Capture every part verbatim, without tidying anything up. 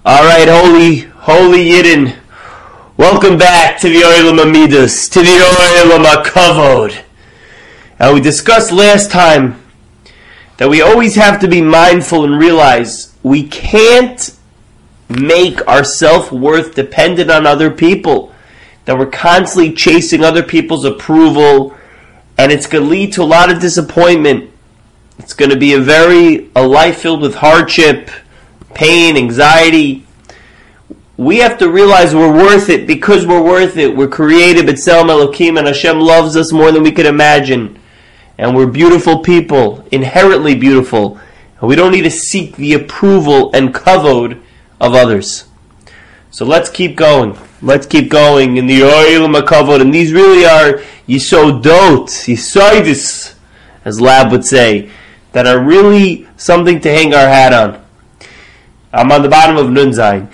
Alright, holy, holy Yidden, welcome back to the Olam Amidas, to the Olam HaKavod. And we discussed last time that we always have to be mindful and realize we can't make our self-worth dependent on other people, that we're constantly chasing other people's approval, and it's going to lead to a lot of disappointment. It's going to be a very, a life filled with hardship, pain, anxiety. We have to realize we're worth it because we're worth it. We're created b'tselem Elokim, and Hashem loves us more than we could imagine. And we're beautiful people, inherently beautiful. And we don't need to seek the approval and kavod of others. So let's keep going. Let's keep going in the Olam HaKavod. And these really are Yisodot, Yisoidis, as Lab would say, that are really something to hang our hat on. I'm on the bottom of Nun Zayin.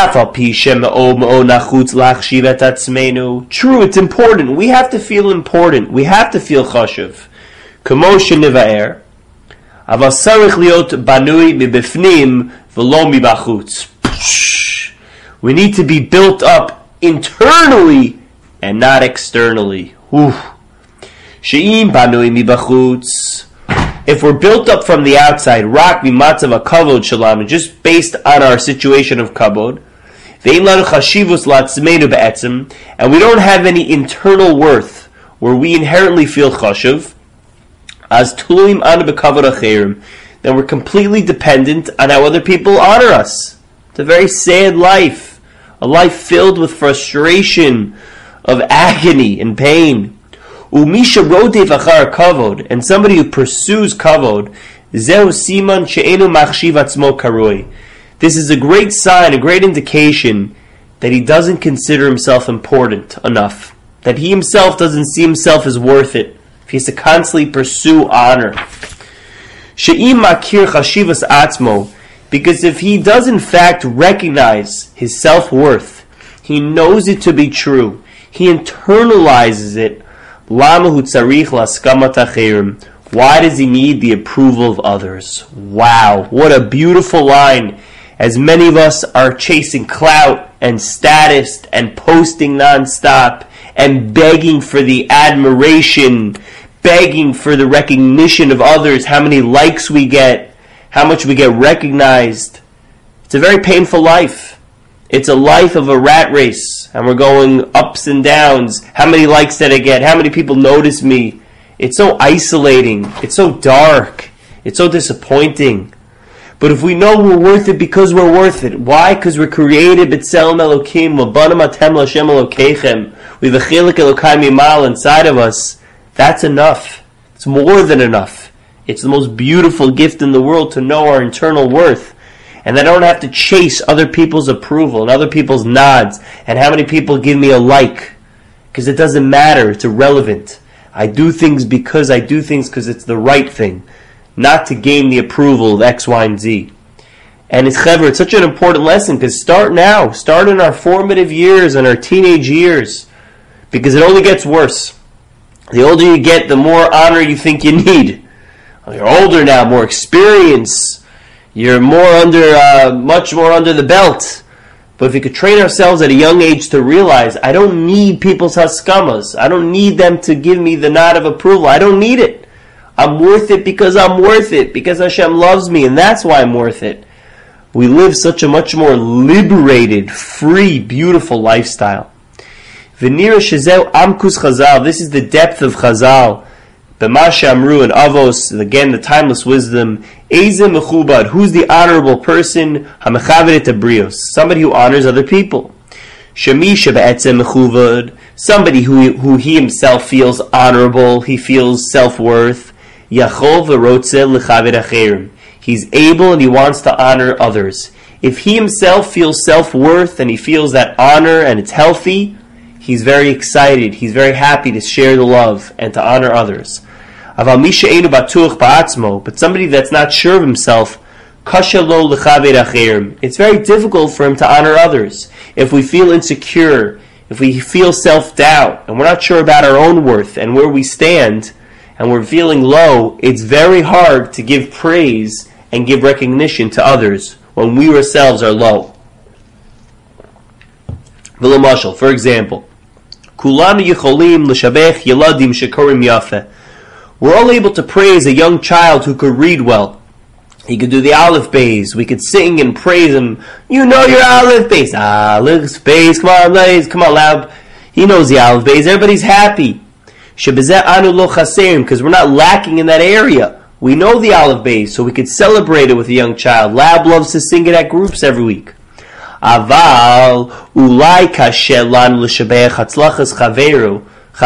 True, it's important. We have to feel important. We have to feel chashuv. K'moshe nivaer. Aval sarich liot banui mibifnim v'lo mibachutz. We need to be built up internally and not externally. She'im banui mibachutz. If we're built up from the outside, rak mimatzav hakavod shalom, just based on our situation of kavod, ve'in lanu chashivus latzmeinu be'etzem, and we don't have any internal worth where we inherently feel chashuv, as tuluim anu bekavod acherim, then we're completely dependent on how other people honor us. It's a very sad life, a life filled with frustration, of agony and pain. Umisha rodev achar kavod, and somebody who pursues kavod, zeu siman she'enu machshiv atzmo karoi. This is a great sign, a great indication that he doesn't consider himself important enough, that he himself doesn't see himself as worth it. If he has to constantly pursue honor, she'im makir chashivas atzmo, because if he does in fact recognize his self-worth, he knows it to be true, he internalizes it. Why does he need the approval of others? Wow, what a beautiful line. As many of us are chasing clout and status and posting non-stop and begging for the admiration, begging for the recognition of others, how many likes we get, how much we get recognized. It's a very painful life. It's a life of a rat race, and we're going ups and downs. How many likes did I get? How many people notice me? It's so isolating. It's so dark. It's so disappointing. But if we know we're worth it because we're worth it, why? Because we're created b'tselem Elokim, v'banam atem l'Hashem Elokechem. We have a chilik Elokai mimal inside of us. That's enough. It's more than enough. It's the most beautiful gift in the world to know our internal worth. And I don't have to chase other people's approval and other people's nods and how many people give me a like. Because it doesn't matter. It's irrelevant. I do things because I do things because it's the right thing. Not to gain the approval of X, Y, and Z. And it's clever. It's such an important lesson because start now. Start in our formative years and our teenage years. Because it only gets worse. The older you get, the more honor you think you need. You're older now, more experience. You're more under, uh, much more under the belt. But if we could train ourselves at a young age to realize, I don't need people's haskamas. I don't need them to give me the nod of approval. I don't need it. I'm worth it because I'm worth it. Because Hashem loves me, and that's why I'm worth it. We live such a much more liberated, free, beautiful lifestyle. V'nira shezeu amkus Chazal. This is the depth of Chazal. B'masha amru and Avos, again the timeless wisdom. Eze mechubad, who's the honorable person? Hamechavedet abrios, somebody who honors other people. Shemi shebe'etzem mechubad, somebody who who he himself feels honorable, he feels self-worth. Yachol v'rotze lechavet acherim, he's able and he wants to honor others. If he himself feels self-worth and he feels that honor and it's healthy, he's very excited, he's very happy to share the love and to honor others. But somebody that's not sure of himself, it's very difficult for him to honor others. If we feel insecure, if we feel self-doubt, and we're not sure about our own worth and where we stand, and we're feeling low, it's very hard to give praise and give recognition to others when we ourselves are low. V'lamashal, for example, Kulanu yicholim l'shabech yeladim shekorim yafeh. We're all able to praise a young child who could read well. He could do the Aleph Beis. We could sing and praise him. You know your Aleph Beis. Aleph Beis. Come on, ladies. Come on, loud. He knows the Aleph Beis. Everybody's happy. Shebezeh anu lo chaserim, because we're not lacking in that area. We know the Aleph Beis, so we could celebrate it with a young child. Lab loves to sing it at groups every week. Aval ulai kasher lanu l'shabech hatzlachas chaveru.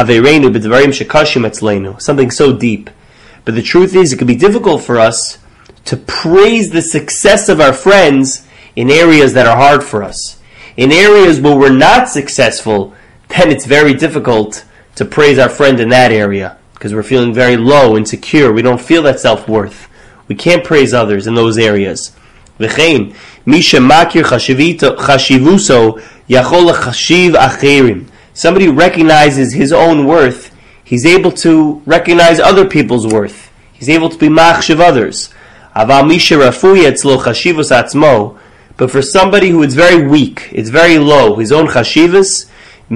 Something so deep. But the truth is, it can be difficult for us to praise the success of our friends in areas that are hard for us. In areas where we're not successful, then it's very difficult to praise our friend in that area, because we're feeling very low, insecure. We don't feel that self-worth. We can't praise others in those areas. V'chein, mi shemakir chashivuso yachol lechashiv acherim. Somebody who recognizes his own worth, he's able to recognize other people's worth. He's able to be machshav others. But for somebody who is very weak, it's very low, his own chashivas,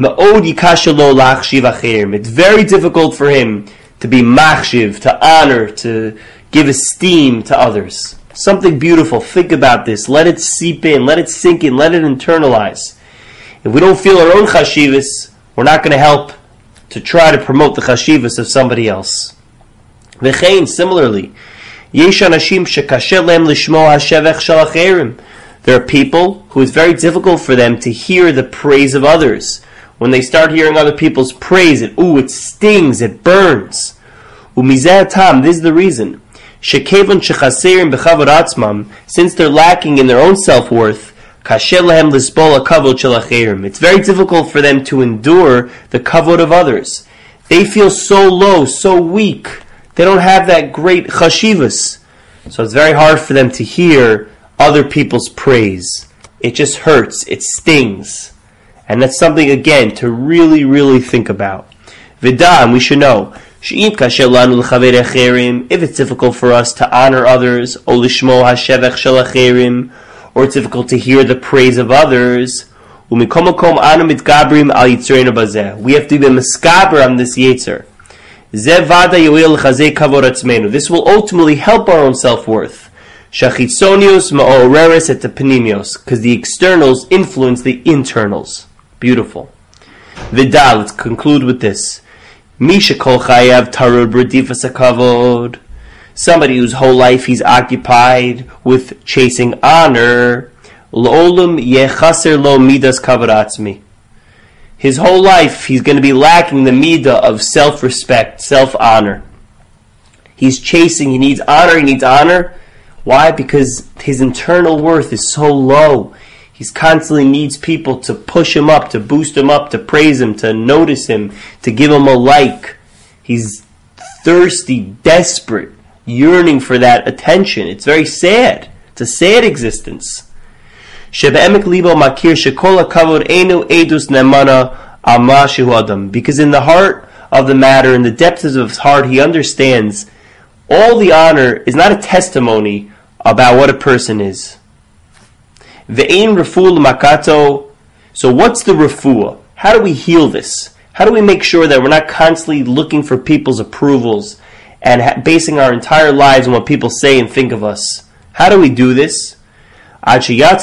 it's very difficult for him to be machshiv, to honor, to give esteem to others. Something beautiful. Think about this. Let it seep in. Let it sink in. Let it internalize. If we don't feel our own chashivas, we're not going to help to try to promote the chashivas of somebody else. V'chein, similarly, yesh anashim shekasher lehem lishmo hashevech shel acherim. There are people who it's very difficult for them to hear the praise of others. When they start hearing other people's praise, it ooh, it stings, it burns. Umizeh tam, this is the reason. Shekevon shechaserim b'chavod atzmam, since they're lacking in their own self-worth, it's very difficult for them to endure the kavod of others. They feel so low, so weak. They don't have that great chashivas. So it's very hard for them to hear other people's praise. It just hurts. It stings. And that's something, again, to really, really think about. Vidan, we should know, if it's difficult for us to honor others, or or it's difficult to hear the praise of others, we have to be meskaber on this yetzer. This will ultimately help our own self-worth, because the externals influence the internals. Beautiful. Vidal, let's conclude with this. Somebody whose whole life he's occupied with chasing honor, his whole life he's going to be lacking the midah of self-respect, self-honor. He's chasing, he needs honor, he needs honor. Why? Because his internal worth is so low. He constantly needs people to push him up, to boost him up, to praise him, to notice him, to give him a like. He's thirsty, desperate, yearning for that attention. It's very sad. It's a sad existence. Because in the heart of the matter, in the depths of his heart, he understands all the honor is not a testimony about what a person is. Ve'ein refuah l'makato. So what's the refuah? How do we heal this? How do we make sure that we're not constantly looking for people's approvals and ha- basing our entire lives on what people say and think of us? How do we do this? Wow.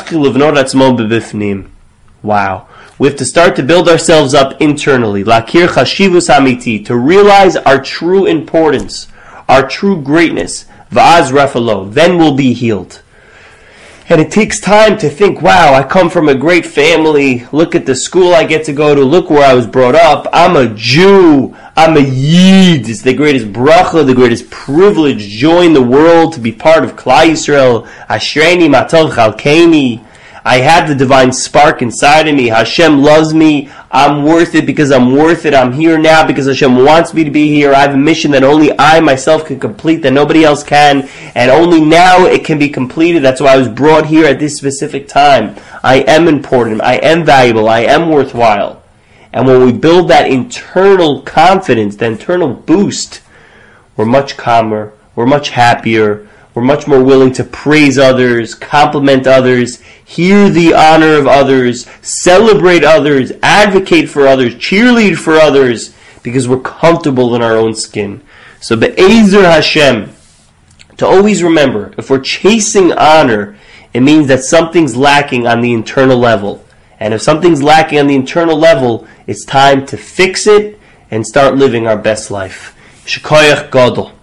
We have to start to build ourselves up internally. Lakir chashivus amiti, to realize our true importance, our true greatness. Va'az rafalo, then we'll be healed. And it takes time to think, wow, I come from a great family. Look at the school I get to go to. Look where I was brought up. I'm a Jew. I'm a Yid. It's the greatest bracha, the greatest privilege, joy in the world to be part of Klal Yisrael. Ashreni matov chalkeni. I have the divine spark inside of me. Hashem loves me. I'm worth it because I'm worth it. I'm here now because Hashem wants me to be here. I have a mission that only I myself can complete, that nobody else can. And only now it can be completed. That's why I was brought here at this specific time. I am important. I am valuable. I am worthwhile. And when we build that internal confidence, that internal boost, we're much calmer. We're much happier. We're much more willing to praise others, compliment others, hear the honor of others, celebrate others, advocate for others, cheerlead for others, because we're comfortable in our own skin. So Be'ezer Hashem, to always remember, if we're chasing honor, it means that something's lacking on the internal level. And if something's lacking on the internal level, it's time to fix it and start living our best life. Shkoyach Gadol.